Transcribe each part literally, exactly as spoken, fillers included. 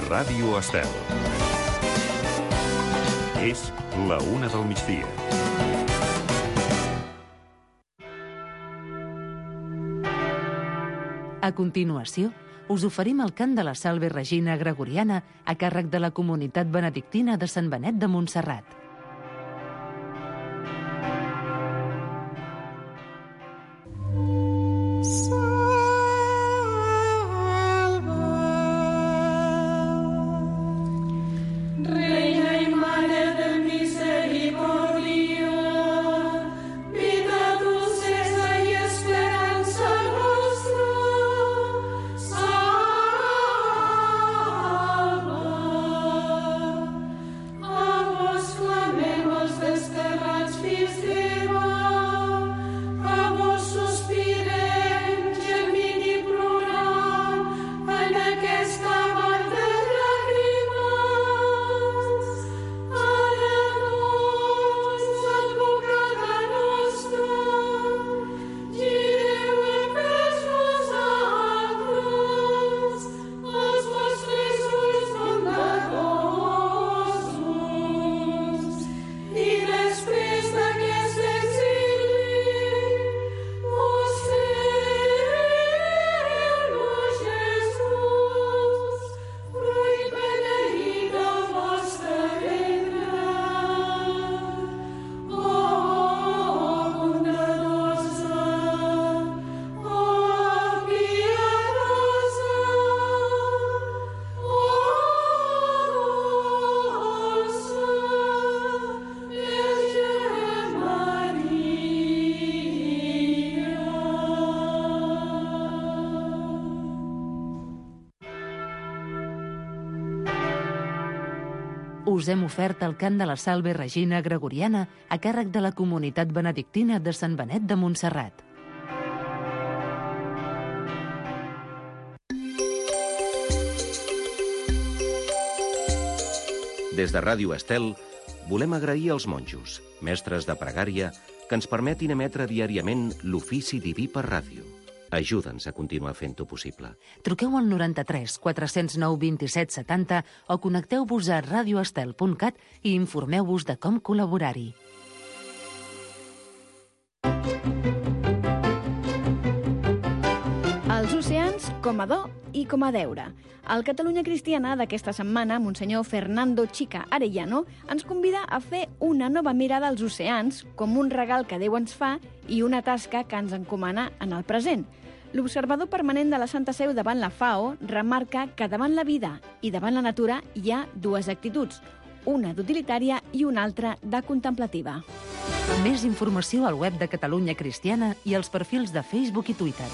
Ràdio Estel. És la una del migdia. A continuació, us oferim el cant de la Salve Regina Gregoriana a càrrec de la comunitat benedictina de Sant Benet de Montserrat. Us hem ofert el cant de la Salve Regina Gregoriana a càrrec de la comunitat benedictina de Sant Benet de Montserrat. Des de Ràdio Estel, volem agrair als monjos, mestres de pregària, que ens permetin emetre diàriament l'ofici diví per ràdio. Ajuda'ns a continuar fent-ho possible. Truqueu al noranta-tres quatre-cents nou vint-i-set setanta o connecteu-vos a radioestel punt cat i informeu-vos de com col·laborar-hi. Els oceans com a do i com a deure. El Catalunya Cristiana d'aquesta setmana, Monsenyor Fernando Chica Arellano, ens convida a fer una nova mirada als oceans com un regal que Déu ens fa i una tasca que ens encomana en el present. L'observador permanent de la Santa Seu davant la FAO remarca que davant la vida i davant la natura hi ha dues actituds, una d'utilitària i una altra de contemplativa. Més informació al web de Catalunya Cristiana i als perfils de Facebook i Twitter.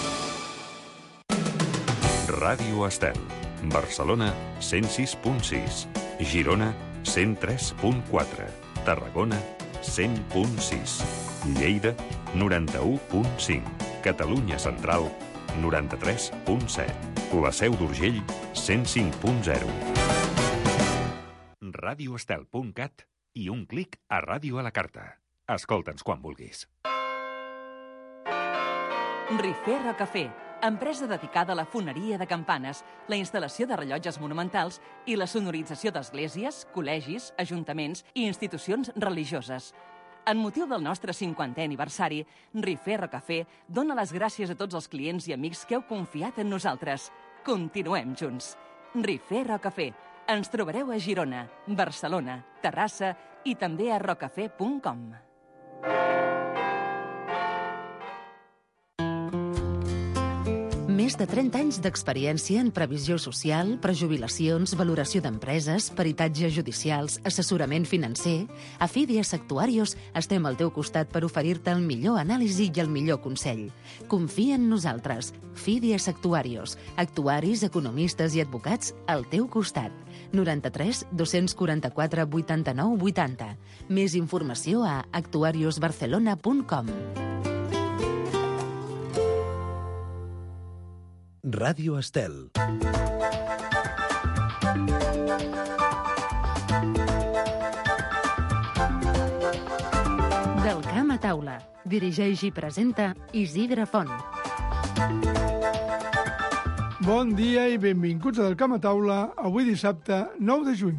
Ràdio Estel. Barcelona, cent sis punt sis. Girona, cent tres punt quatre. Tarragona, cent punt sis. Lleida, noranta-u punt cinc. Catalunya Central, noranta-tres punt set. La Seu d'Urgell, cent cinc punt zero. radioestel punt cat i un clic a Ràdio a la Carta. Escolta'ns quan vulguis. Rifé Rocafé, empresa dedicada a la foneria de campanes, la instal·lació de rellotges monumentals i la sonorització d'esglésies, col·legis, ajuntaments i institucions religioses. En motiu del nostre cinquantè aniversari, Rifé Rocafé dona les gràcies a tots els clients i amics que heu confiat en nosaltres. Continuem junts. Rifé Rocafé. Ens trobareu a Girona, Barcelona, Terrassa i també a rocafé punt com. Més de trenta anys d'experiència en previsió social, prejubilacions, valoració d'empreses, peritatges judicials, assessorament financer. A Fidias Actuarios estem al teu costat per oferir-te el millor anàlisi i el millor consell. Confia en nosaltres. Fidias Actuarios. Actuaris, economistes i advocats al teu costat. noranta-tres dos-cents quaranta-quatre vuitanta-nou vuitanta. Més informació a actuarios barcelona punt com. Ràdio Estel. Del camp a taula. Dirigeix i presenta Isidre Font. Bon dia i benvinguts a Del Camp a Taula, avui dissabte nou de juny.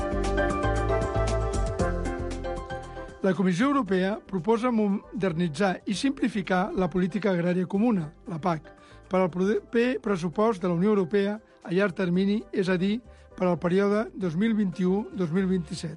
La Comissió Europea proposa modernitzar i simplificar la política agrària comuna, la P A C, per al proper pressupost de la Unió Europea a llarg termini, és a dir, per al període dos mil vint-i-u - dos mil vint-i-set.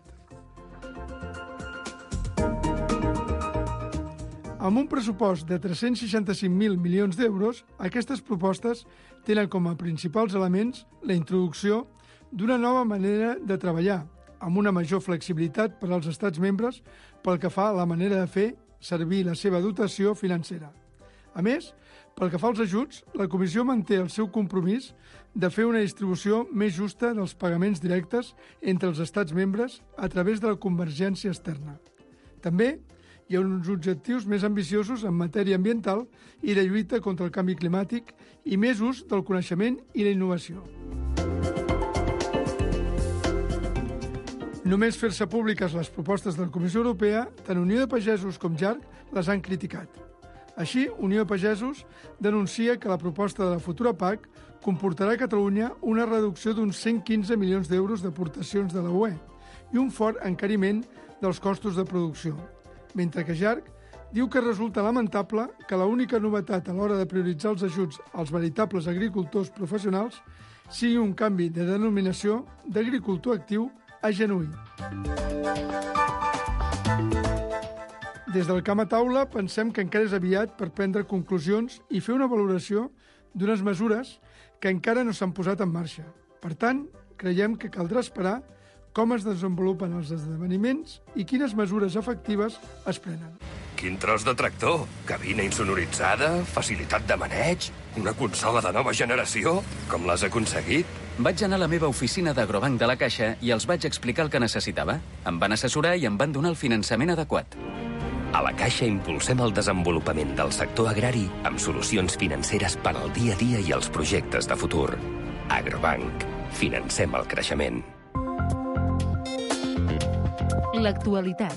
Amb un pressupost de tres-cents seixanta-cinc mil milions d'euros, aquestes propostes tenen com a principals elements la introducció d'una nova manera de treballar, amb una major flexibilitat per als estats membres pel que fa a la manera de fer servir la seva dotació financera. A més, pel que fa als ajuts, la Comissió manté el seu compromís de fer una distribució més justa dels pagaments directes entre els estats membres a través de la convergència externa. També hi ha uns objectius més ambiciosos en matèria ambiental i de lluita contra el canvi climàtic i més ús del coneixement i la innovació. Només fer-se públiques les propostes de la Comissió Europea, tant Unió de Pagesos com J A R C les han criticat. Així, Unió de Pagesos denuncia que la proposta de la futura P A C comportarà a Catalunya una reducció d'uns cent quinze milions d'euros d'aportacions de la U E i un fort encariment dels costos de producció, mentre que J A R C diu que resulta lamentable que l'única novetat a l'hora de prioritzar els ajuts als veritables agricultors professionals sigui un canvi de denominació d'agricultor actiu a genuí. Des del Camp a Taula pensem que encara és aviat per prendre conclusions i fer una valoració d'unes mesures que encara no s'han posat en marxa. Per tant, creiem que caldrà esperar com es desenvolupen els esdeveniments i quines mesures efectives es prenen. Quin tros de tractor! Cabina insonoritzada, facilitat de maneig, una consola de nova generació. Com l'has aconseguit? Vaig anar a la meva oficina d'Agrobanc de la Caixa i els vaig explicar el que necessitava. Em van assessorar i em van donar el finançament adequat. A la Caixa impulsem el desenvolupament del sector agrari amb solucions financeres per al dia a dia i els projectes de futur. Agrobanc. Financem el creixement. L'actualitat.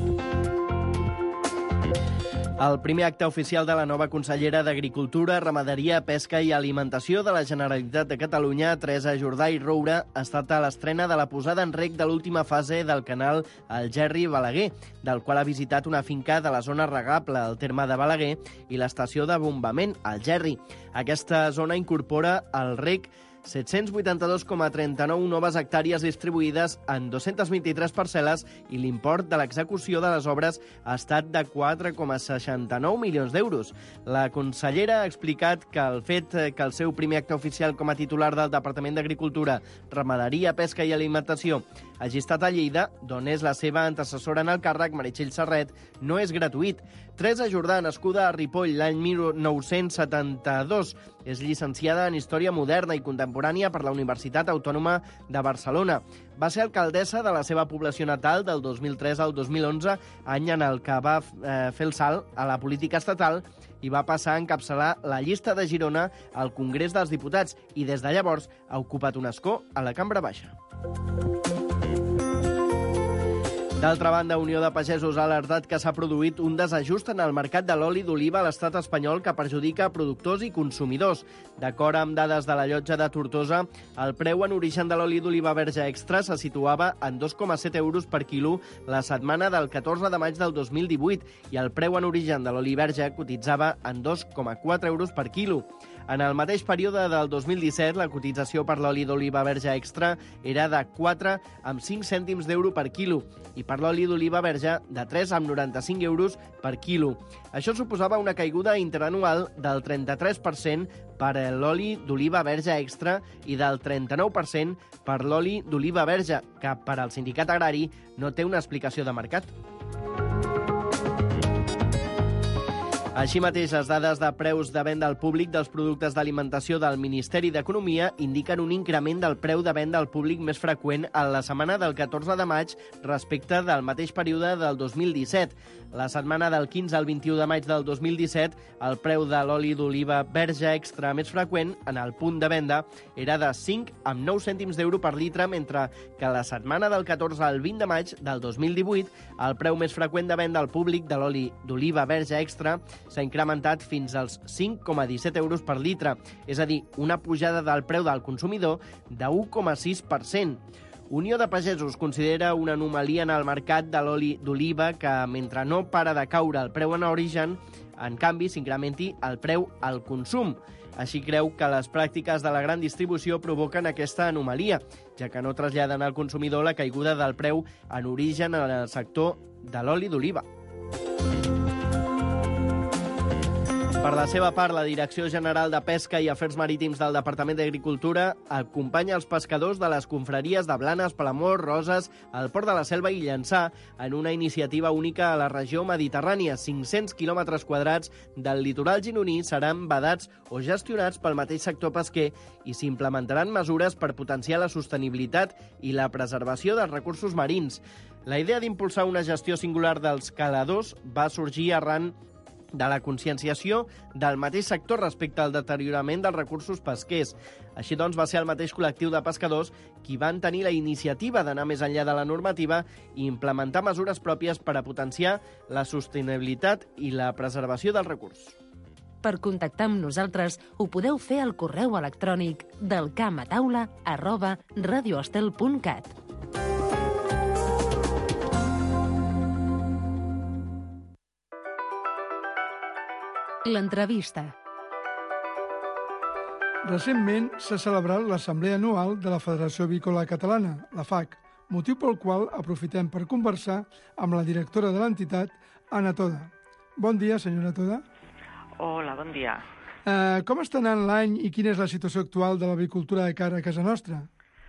El primer acte oficial de la nova consellera d'Agricultura, Ramaderia, Pesca i Alimentació de la Generalitat de Catalunya, Teresa Jordà i Roura, ha estat a l'estrena de la posada en rec de l'última fase del canal Algerri Balaguer, del qual ha visitat una finca de la zona regable, al terme de Balaguer, i l'estació de bombament, Algerri. Aquesta zona incorpora el rec set-cents vuitanta-dos coma trenta-nou noves hectàrees distribuïdes en dos-centes vint-i-tres parcel·les i l'import de l'execució de les obres ha estat de quatre coma seixanta-nou milions d'euros. La consellera ha explicat que el fet que el seu primer acte oficial com a titular del Departament d'Agricultura, Ramaderia, Pesca i Alimentació hagi estat a Lleida, d'on és la seva antecessora en el càrrec, Meritxell Serret, no és gratuït. Teresa Jordà, nascuda a Ripoll l'any mil nou-cents setanta-dos, és llicenciada en Història Moderna i Contemporània per la Universitat Autònoma de Barcelona. Va ser alcaldessa de la seva població natal del dos mil tres al dos mil onze, any en el que va eh, fer el salt a la política estatal i va passar a encapçalar la llista de Girona al Congrés dels Diputats i des de llavors ha ocupat un escó a la Cambra Baixa. D'altra banda, Unió de Pagesos ha alertat que s'ha produït un desajust en el mercat de l'oli d'oliva a l'estat espanyol que perjudica productors i consumidors. D'acord amb dades de la Llotja de Tortosa, el preu en origen de l'oli d'oliva verge extra se situava en dos coma set euros per quilo la setmana del catorze de maig del dos mil divuit i el preu en origen de l'oli verge cotitzava en dos coma quatre euros per quilo. En el mateix període del dos mil disset, la cotització per l'oli d'oliva verge extra era de quatre amb cinc cèntims d'euro per quilo i per l'oli d'oliva verge de tres amb noranta-cinc euros per quilo. Això suposava una caiguda interanual del trenta-tres per cent per l'oli d'oliva verge extra i del trenta-nou per cent per l'oli d'oliva verge, que per al sindicat agrari no té una explicació de mercat. Així mateix, les dades de preus de venda al públic dels productes d'alimentació del Ministeri d'Economia indiquen un increment del preu de venda al públic més freqüent a la setmana del catorze de maig respecte del mateix període del dos mil disset. La setmana del quinze al vint-i-u de maig del dos mil disset, el preu de l'oli d'oliva verge extra més freqüent en el punt de venda era de cinc amb nou cèntims d'euro per litre, mentre que la setmana del catorze al vint de maig del dos mil divuit, el preu més freqüent de venda al públic de l'oli d'oliva verge extra s'ha incrementat fins als cinc coma disset euros per litre, és a dir, una pujada del preu del consumidor de u coma sis per cent. Unió de Pagesos considera una anomalia en el mercat de l'oli d'oliva que, mentre no para de caure el preu en origen, en canvi s'incrementi el preu al consum. Així creu que les pràctiques de la gran distribució provoquen aquesta anomalia, ja que no traslladen al consumidor la caiguda del preu en origen en el sector de l'oli d'oliva. Per la seva part, la Direcció General de Pesca i Afers Marítims del Departament d'Agricultura acompanya els pescadors de les confraries de Blanes, Palamós, Roses, el Port de la Selva i Llançà en una iniciativa única a la regió mediterrània. cinc-cents quilòmetres quadrats del litoral gironí seran vedats o gestionats pel mateix sector pesquer i s'implementaran mesures per potenciar la sostenibilitat i la preservació dels recursos marins. La idea d'impulsar una gestió singular dels caladors va sorgir arran de la conscienciació del mateix sector respecte al deteriorament dels recursos pesquers. Així doncs, va ser el mateix col·lectiu de pescadors qui van tenir la iniciativa d'anar més enllà de la normativa i implementar mesures pròpies per a potenciar la sostenibilitat i la preservació del recurs. Per contactar amb nosaltres ho podeu fer al correu electrònic del camp a taula arroba radioestel punt cat. L'entrevista. Recentment s'ha celebrat l'Assemblea Anual de la Federació Avícola Catalana, la F A C, motiu pel qual aprofitem per conversar amb la directora de l'entitat, Anna Toda. Bon dia, senyora Toda. Hola, bon dia. Uh, com està anant l'any i quina és la situació actual de l'avicultura de cara a casa nostra?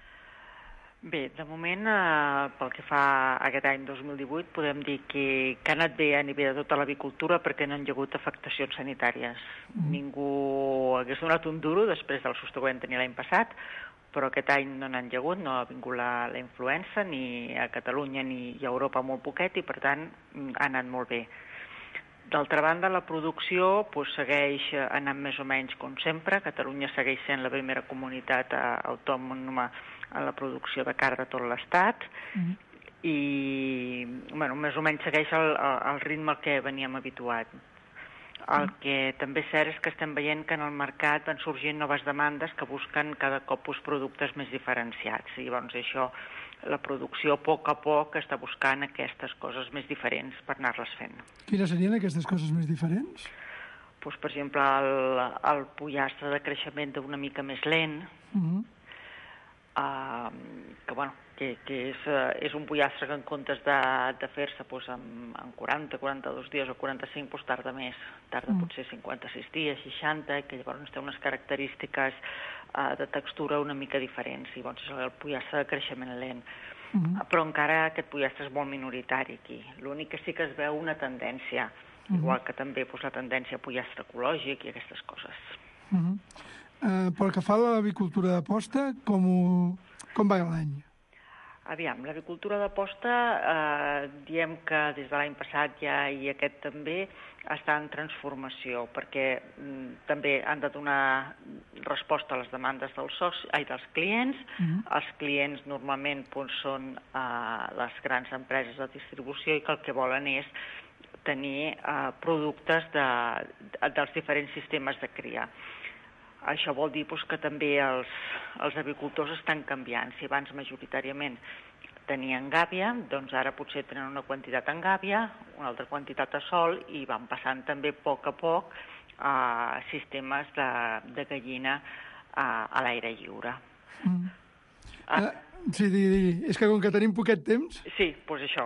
Bé, de moment, eh, pel que fa a aquest any dos mil divuit, podem dir que, que ha anat bé a nivell de tota l'avicultura perquè no han hi hagut afectacions sanitàries. Mm. Ningú hagués donat un duro després del susto que vam tenir l'any passat, però aquest any no n'han hi hagut, no ha vingut la, la influença ni a Catalunya ni a Europa molt poquet i, per tant, ha anat molt bé. D'altra banda, la producció pues, segueix anant més o menys com sempre. Catalunya segueix sent la primera comunitat autònoma en la producció de carn de tot l'Estat mm. i bueno, més o menys segueix el, el ritme al que veníem habituat. El mm. que també és cert és que estem veient que en el mercat van sorgint noves demandes que busquen cada cop pues, productes més diferenciats i llavors això, la producció a poc a poc està buscant aquestes coses més diferents per anar-les fent. Quines serien aquestes coses més diferents? Pues, per exemple, el, el pollastre de creixement una mica més lent, mm. Uh, que, bueno, que, que és, uh, és un pollastre que en comptes de, de fer-se pues, en, en quaranta, quaranta-dos dies o quaranta-cinc pues, tarda més, tarda mm. potser cinquanta-sis dies, seixanta, que llavors té unes característiques uh, de textura una mica diferents, i llavors és el pollastre de creixement lent. Mm. Uh, però encara aquest pollastre és molt minoritari aquí. L'únic que sí que es veu una tendència, mm. igual que també pues, la tendència a pollastre ecològic i aquestes coses. Mm. Uh, pel que fa a l'avicultura de posta, com, ho, com va l'any? Aviam, l'avicultura de posta, eh, diem que des de l'any passat ja i aquest també està en transformació, perquè mm, també han de donar resposta a les demandes dels, soci, ai, dels clients. Mm-hmm. Els clients normalment doncs, són eh, les grans empreses de distribució i que el que volen és tenir eh, productes de, de, dels diferents sistemes de cria. Això vol dir doncs, que també els, els avicultors estan canviant. Si abans majoritàriament tenien gàbia, doncs ara potser tenen una quantitat en gàbia, una altra quantitat a sol i van passant també a poc a poc a sistemes de, de gallina a, a l'aire lliure. Mm. Ah. Uh, sí, digui, digui. És que com que tenim poquet temps... Sí, doncs això.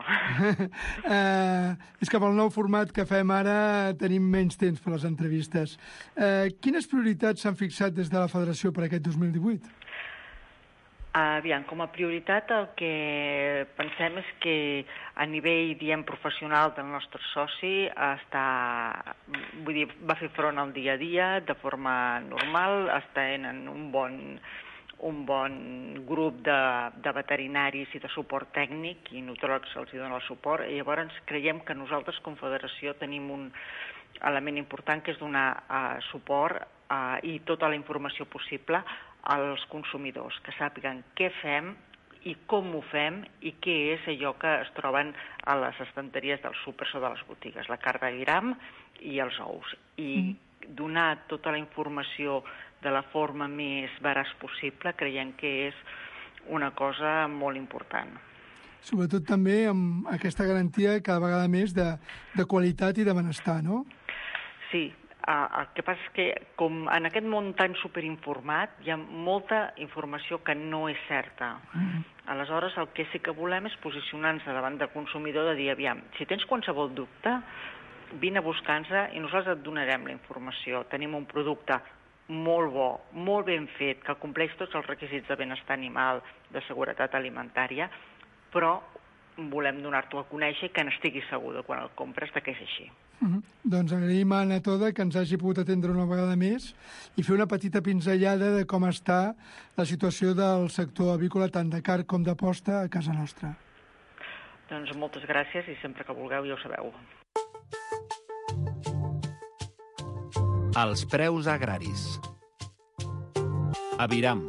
uh, és que amb el nou format que fem ara tenim menys temps per les entrevistes. Uh, quines prioritats s'han fixat des de la Federació per aquest dos mil divuit? Aviam, com a prioritat el que pensem és que a nivell, diem, professional del nostre soci està, vull dir, va fer front al dia a dia de forma normal, està en un bon... un bon grup de, de veterinaris i de suport tècnic i nutròlegs els hi dona el suport i llavors creiem que nosaltres com federació tenim un element important que és donar uh, suport uh, i tota la informació possible als consumidors, que sàpiguen què fem i com ho fem i què és allò que es troben a les estanteries dels súpers o de les botigues, la carn de gram i els ous. I mm. donar tota la informació de la forma més veraç possible creiem que és una cosa molt important. Sobretot també amb aquesta garantia cada vegada més de, de qualitat i de benestar, no? Sí. Uh, el que passa és que, com en aquest món tan superinformat, hi ha molta informació que no és certa. Mm. Aleshores, el que sí que volem és posicionar-nos davant del consumidor de dir, aviam, si tens qualsevol dubte, vine a buscar-nos i nosaltres et donarem la informació. Tenim un producte molt bo, molt ben fet, que compleix tots els requisits de benestar animal, de seguretat alimentària, però volem donar-t'ho a conèixer i que n'estiguis segur de quan el compres de que és així. Mm-hmm. Doncs agraïm a Anna Toda que ens hagi pogut atendre una vegada més i fer una petita pinzellada de com està la situació del sector avícola tant de carn com de posta a casa nostra. Doncs moltes gràcies i sempre que vulgueu ja ho sabeu. Els preus agraris. Aviram.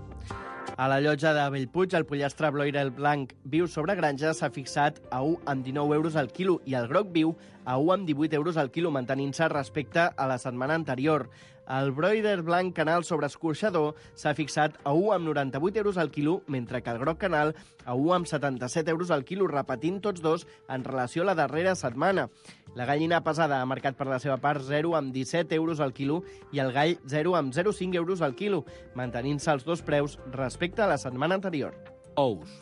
A la llotja de Bellpuig, el pollastre broiler blanc viu sobre granja s'ha fixat a un coma dinou euros al quilo i el groc viu a un coma divuit euros al quilo, mantenint-se respecte a la setmana anterior. El broiler blanc canal sobre escorxador s'ha fixat a un coma noranta-vuit euros al quilo, mentre que el groc canal a un coma setanta-set euros al quilo, repetint tots dos en relació a la darrera setmana. La gallina pesada ha marcat per la seva part zero coma disset euros al quilo i el gall zero coma zero cinc euros al quilo, mantenint-se els dos preus respecte a la setmana anterior. Ous.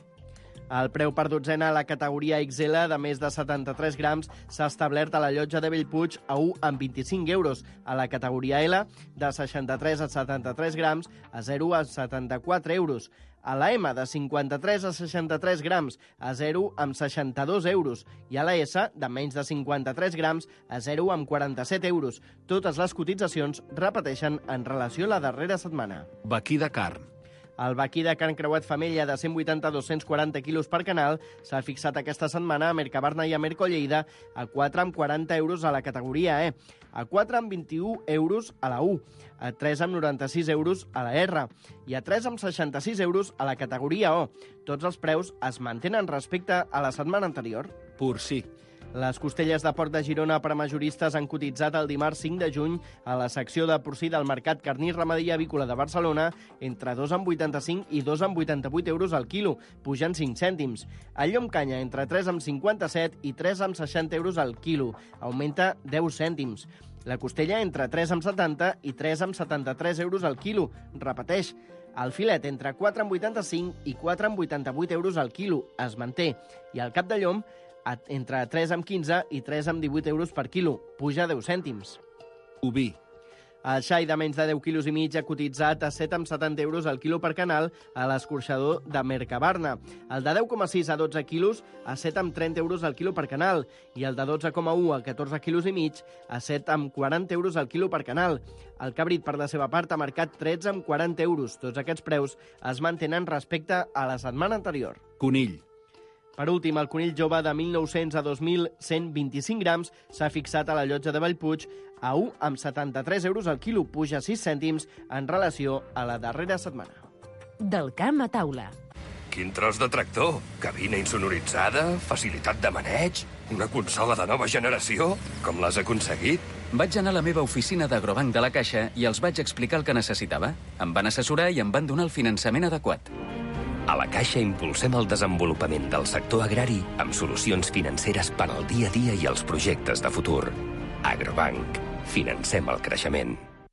El preu per dotzena a la categoria X L de més de setanta-tres grams s'ha establert a la llotja de Bellpuig a un coma vint-i-cinc euros. A la categoria L, de seixanta-tres a setanta-tres grams, a zero coma setanta-quatre euros. A la M, de cinquanta-tres a seixanta-tres grams, a zero coma seixanta-dos euros. I a la S, de menys de cinquanta-tres grams, a zero coma quaranta-set euros. Totes les cotitzacions repeteixen en relació a la darrera setmana. Vaquí de carn. El vaquí de carn creuat femella de cent vuitanta a dos-cents quaranta quilos per canal s'ha fixat aquesta setmana a Mercabarna i a Mercolleida a quatre coma quaranta euros a la categoria E, a quatre coma vint-i-u euros a la U, a tres coma noranta-sis euros a la R i a tres coma seixanta-sis euros a la categoria O. Tots els preus es mantenen respecte a la setmana anterior. Porcí. Les costelles de porc de Girona per a majoristes han cotitzat el dimarts cinc de juny a la secció de porcí del Mercat Carní Ramader i Avícola de Barcelona entre dos coma vuitanta-cinc i dos coma vuitanta-vuit euros al quilo, pujant cinc cèntims. El llom canya entre tres coma cinquanta-set i tres coma seixanta euros al quilo, augmenta deu cèntims. La costella entre tres coma setanta i tres coma setanta-tres euros al quilo, repeteix. El filet entre quatre coma vuitanta-cinc i quatre coma vuitanta-vuit euros al quilo, es manté. I el cap de llom entre tres coma quinze i tres coma divuit euros per quilo, puja deu cèntims. Oví. El xai de menys de deu quilos i mig ha cotitzat a set coma setanta euros al quilo per canal a l'escorxador de Mercabarna. El de deu coma sis a dotze quilos a set coma trenta euros al quilo per canal i el de dotze coma u a catorze quilos i mig a set coma quaranta euros al quilo per canal. El cabrit, per la seva part, ha marcat tretze coma quaranta euros. Tots aquests preus es mantenen respecte a la setmana anterior. Conill. Per últim, el conill jove de mil nou-cents a dos mil cent vint-i-cinc grams s'ha fixat a la llotja de Bellpuig a un coma setanta-tres euros al quilo, puja sis cèntims en relació a la darrera setmana. Del camp a taula. Quin tros de tractor! Cabina insonoritzada, facilitat de maneig, una consola de nova generació. Com l'has aconseguit? Vaig anar a la meva oficina d'Agrobanc de la Caixa i els vaig explicar el que necessitava. Em van assessorar i em van donar el finançament adequat. A la Caixa impulsem el desenvolupament del sector agrari amb solucions financeres per al dia a dia i els projectes de futur. Agrobanc. Financem el creixement.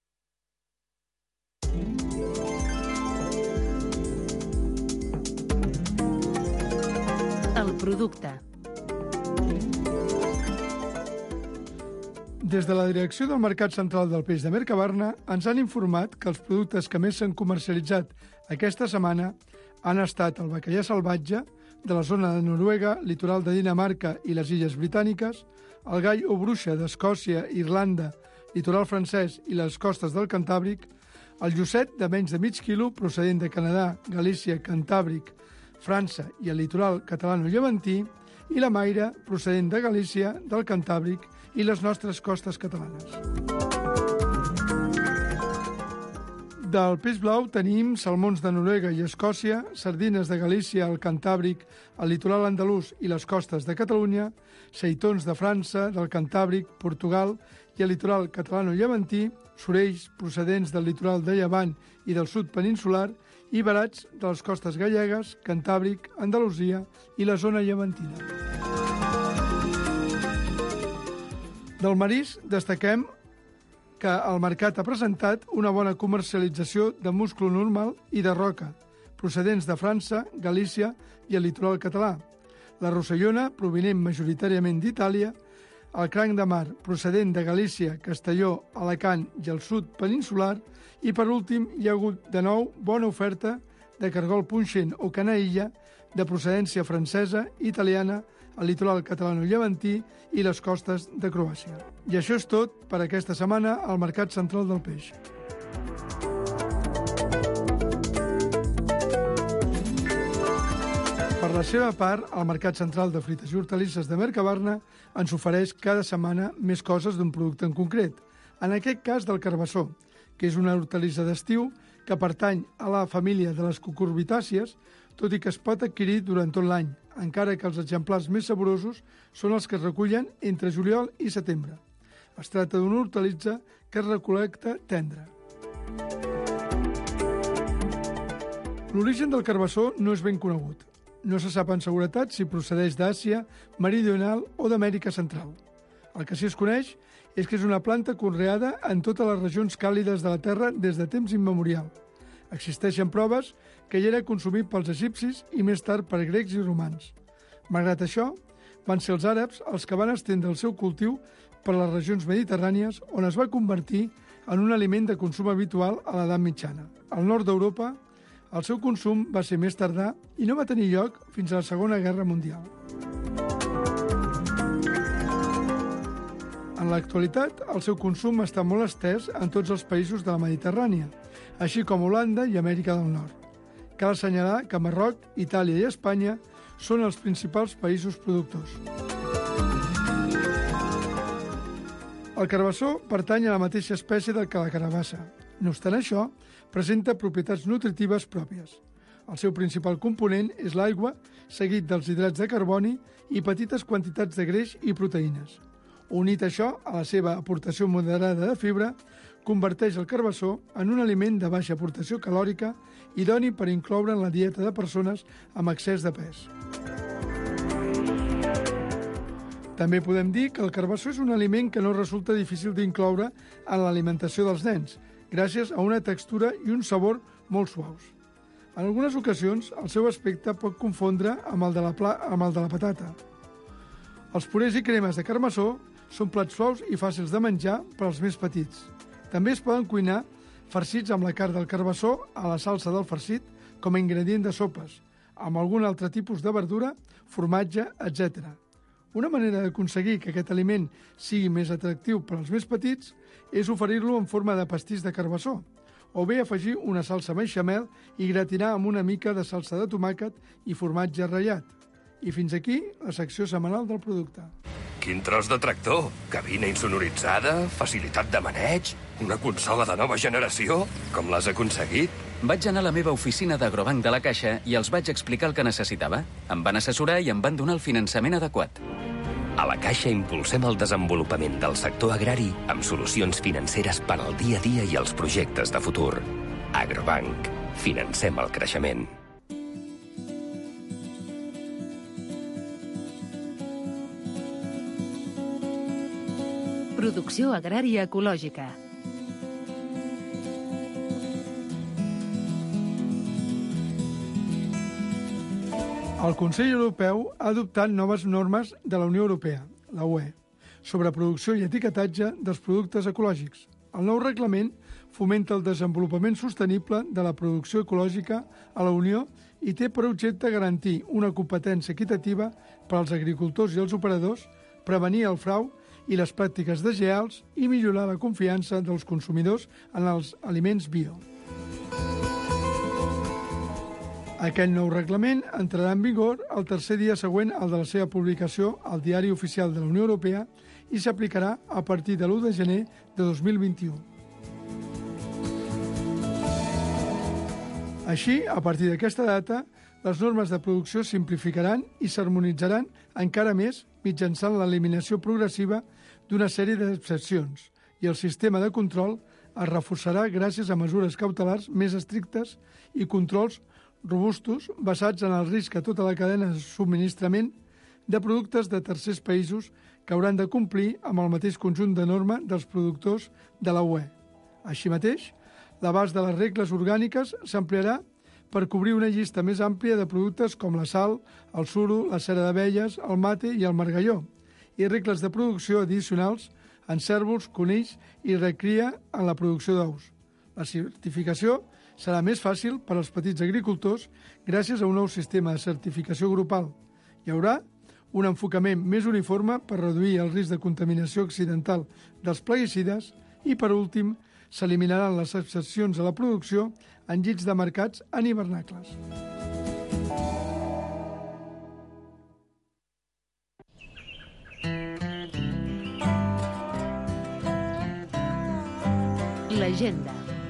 El producte. Des de la direcció del Mercat Central del Peix de Mercabarna ens han informat que els productes que més s'han comercialitzat aquesta setmana han estat el bacallà salvatge de la zona de Noruega, litoral de Dinamarca i les Illes Britàniques, el gall o bruixa d'Escòcia, Irlanda, litoral francès i les costes del Cantàbric, el llucet de menys de mig quilo procedent de Canadà, Galícia, Cantàbric, França i el litoral catalano-llevantí, i la maire procedent de Galícia, del Cantàbric i les nostres costes catalanes. Del peix blau tenim salmons de Noruega i Escòcia, sardines de Galícia, el Cantàbric, el litoral andalús i les costes de Catalunya, seitons de França, del Cantàbric, Portugal i el litoral catalano-llevantí, sorells procedents del litoral de Llevant i del sud peninsular i barats de les costes gallegues, Cantàbric, Andalusia i la zona llevantina. Del marisc destaquem que el mercat ha presentat una bona comercialització de musclo normal i de roca, procedents de França, Galícia i el litoral català. La rossellona, provinent majoritàriament d'Itàlia, el cranc de mar, procedent de Galícia, Castelló, Alacant i el sud peninsular, i per últim hi ha hagut de nou bona oferta de cargol punxent o canaïlla de procedència francesa, italiana, el litoral catalano-llevantí i les costes de Croàcia. I això és tot per aquesta setmana al Mercat Central del Peix. Per la seva part, el Mercat Central de Fruites i Hortalisses de Mercabarna ens ofereix cada setmana més coses d'un producte en concret, en aquest cas del carbassó, que és una hortalissa d'estiu que pertany a la família de les cucurbitàcies, tot i que es pot adquirir durant tot l'any, encara que els exemplars més saborosos són els que es recullen entre juliol i setembre. Es tracta d'una hortalissa que es recol·lecta tendra. L'origen del carbassó no és ben conegut. No se sap en seguretat si procedeix d'Àsia, meridional o d'Amèrica Central. El que sí es coneix és que és una planta conreada en totes les regions càlides de la Terra des de temps immemorial. Existeixen proves que ja era consumit pels egipcis i més tard per grecs i romans. Malgrat això, van ser els àrabs els que van estendre el seu cultiu per les regions mediterrànies, on es va convertir en un aliment de consum habitual a l'edat mitjana. Al nord d'Europa, el seu consum va ser més tardà i no va tenir lloc fins a la Segona Guerra Mundial. En l'actualitat, el seu consum està molt estès en tots els països de la Mediterrània, així com Holanda i Amèrica del Nord. Cal assenyalar que Marroc, Itàlia i Espanya són els principals països productors. El carbassó pertany a la mateixa espècie del que la carabassa. No obstant això, presenta propietats nutritives pròpies. El seu principal component és l'aigua, seguit dels hidrats de carboni i petites quantitats de greix i proteïnes. Unit això a la seva aportació moderada de fibra, converteix el carbassó en un aliment de baixa aportació calòrica idoni per incloure en la dieta de persones amb excés de pes. També podem dir que el carbassó és un aliment que no resulta difícil d'incloure en l'alimentació dels nens, gràcies a una textura i un sabor molt suaus. En algunes ocasions, el seu aspecte pot confondre amb el de la, pla... amb el de la patata. Els purés i cremes de carbassó són plats suaus i fàcils de menjar per als més petits. També es poden cuinar farcits amb la carn del carbassó a la salsa del farcit com a ingredient de sopes, amb algun altre tipus de verdura, formatge, etcètera. Una manera d'aconseguir que aquest aliment sigui més atractiu per als més petits és oferir-lo en forma de pastís de carbassó, o bé afegir una salsa beixamel i gratinar amb una mica de salsa de tomàquet i formatge ratllat. I fins aquí la secció setmanal del producte. Quin tros de tractor! Cabina insonoritzada, facilitat de maneig, una consola de nova generació. Com l'has aconseguit? Vaig anar a la meva oficina d'Agrobank de la Caixa i els vaig explicar el que necessitava. Em van assessorar i em van donar el finançament adequat. A la Caixa impulsem el desenvolupament del sector agrari amb solucions financeres per al dia a dia i els projectes de futur. Agrobank. Financem el creixement. Producció agrària ecològica. El Consell Europeu ha adoptat noves normes de la Unió Europea, la U E, sobre producció i etiquetatge dels productes ecològics. El nou reglament fomenta el desenvolupament sostenible de la producció ecològica a la Unió i té per objecte garantir una competència equitativa per als agricultors i els operadors, prevenir el frau i les pràctiques deslleials i millorar la confiança dels consumidors en els aliments bio. Aquest nou reglament entrarà en vigor el tercer dia següent al de la seva publicació al Diari Oficial de la Unió Europea i s'aplicarà a partir de l'u de gener de dos mil vint-i-u. Així, a partir d'aquesta data, les normes de producció simplificaran i s'harmonitzaran encara més mitjançant l'eliminació progressiva d'una sèrie d'excepcions i el sistema de control es reforçarà gràcies a mesures cautelars més estrictes i controls robustos basats en el risc a tota la cadena de subministrament de productes de tercers països que hauran de complir amb el mateix conjunt de norma dels productors de la U E. Així mateix, l'abast de les regles orgàniques s'ampliarà per cobrir una llista més àmplia de productes com la sal, el suro, la cera d'abelles, el mate i el margalló, i regles de producció addicionals en cérvols, conills i recria en la producció d'ous. La certificació serà més fàcil per als petits agricultors gràcies a un nou sistema de certificació grupal. Hi haurà un enfocament més uniforme per reduir el risc de contaminació accidental dels plaguicides i, per últim, s'eliminaran les excepcions a la producció en llits de mercats en hivernacles. L'agenda.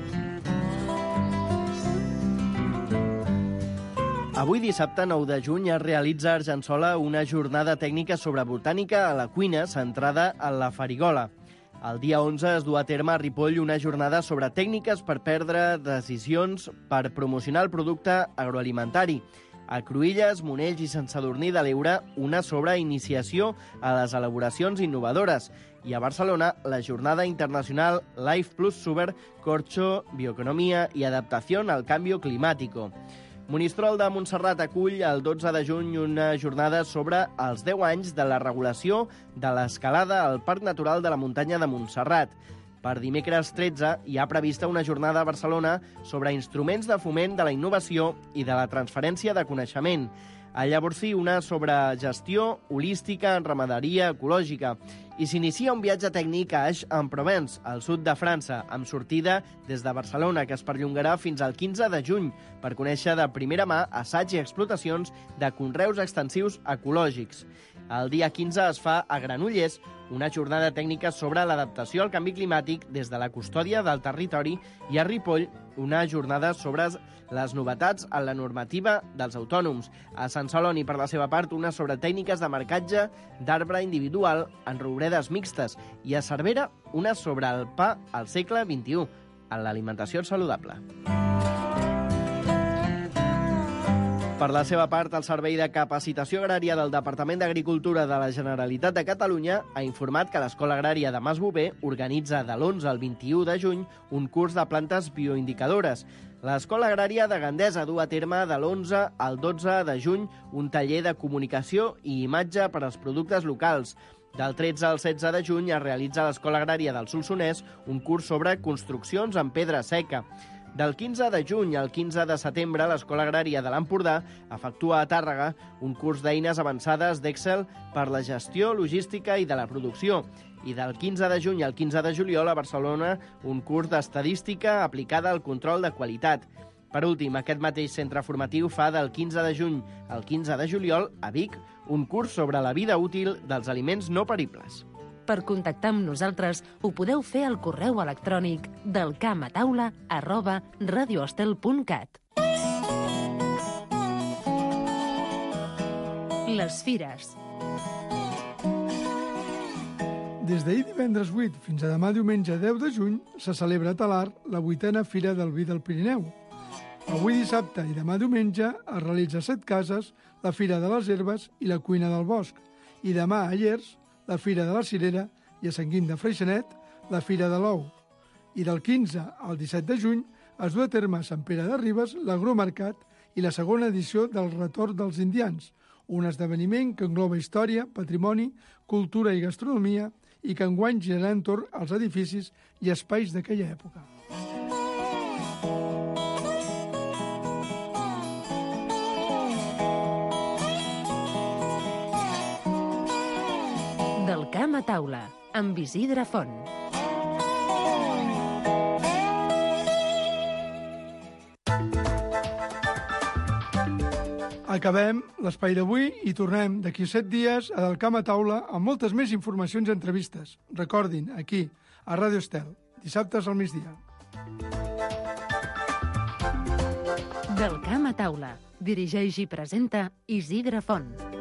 Avui dissabte nou de juny es realitza a Argençola una jornada tècnica sobre botànica a la cuina centrada en la farigola. El dia onze es du a terme a Ripoll una jornada sobre tècniques per prendre decisions per promocionar el producte agroalimentari. A Cruïlles, Monells i Sant Sadurní de l'Eure una sobre iniciació a les elaboracions innovadores. I a Barcelona, la jornada internacional Life Plus Suber, Corcho, Bioeconomia i Adaptació al Canvi Climàtic. Monistrol de Montserrat acull el dotze de juny una jornada sobre els deu anys de la regulació de l'escalada al Parc Natural de la Muntanya de Montserrat. Per dimecres tretze hi ha prevista una jornada a Barcelona sobre instruments de foment de la innovació i de la transferència de coneixement. A Llavorsí una sobre gestió holística en ramaderia ecològica. I s'inicia un viatge tècnic a Aix-en-Provence, al sud de França, amb sortida des de Barcelona, que es perllongarà fins al quinze de juny, per conèixer de primera mà assaigs i explotacions de conreus extensius ecològics. El dia quinze es fa a Granollers una jornada tècnica sobre l'adaptació al canvi climàtic des de la custòdia del territori i a Ripoll una jornada sobre les novetats en la normativa dels autònoms. A Sant Celoni, per la seva part, una sobre tècniques de marcatge d'arbre individual en rouredes mixtes i a Cervera una sobre el pa al segle vint-i-u, en l'alimentació saludable. Per la seva part, el Servei de Capacitació Agrària del Departament d'Agricultura de la Generalitat de Catalunya ha informat que l'Escola Agrària de Mas Bover organitza de l'onze al vint-i-u de juny un curs de plantes bioindicadores. L'Escola Agrària de Gandesa du a terme de l'onze al dotze de juny un taller de comunicació i imatge per als productes locals. Del tretze al setze de juny es realitza a l'Escola Agrària del Solsonès un curs sobre construccions en pedra seca. Del quinze de juny al quinze de setembre, l'Escola Agrària de l'Empordà efectua a Tàrrega un curs d'eines avançades d'Excel per la gestió logística i de la producció. I del quinze de juny al quinze de juliol a Barcelona un curs d'estadística aplicada al control de qualitat. Per últim, aquest mateix centre formatiu fa del quinze de juny al quinze de juliol a Vic un curs sobre la vida útil dels aliments no peribles. Per contactar amb nosaltres ho podeu fer al correu electrònic del camataula arroba radioestel punt cat. Les fires. Des d'ahir divendres vuit fins a demà diumenge deu de juny se celebra a Talar la vuitena Fira del Vi del Pirineu. Avui dissabte i demà diumenge es realitza a Setcases la Fira de les Herbes i la Cuina del Bosc. I demà a Llers la Fira de la Cirera i a Sant Guim de Freixenet la Fira de l'Ou. I del quinze al disset de juny es du a terme a Sant Pere de Ribes l'Agromercat i la segona edició del Retorn dels Indians, un esdeveniment que engloba història, patrimoni, cultura i gastronomia i que enguany girarà entorn als edificis i espais d'aquella època. Del camp a taula, amb Isidre Font. Acabem l'espai d'avui i tornem d'aquí set dies a Del camp a taula amb moltes més informacions i entrevistes. Recordin, aquí, a Ràdio Estel, dissabtes al migdia. Del camp a taula. Dirigeix i presenta Isidre Font.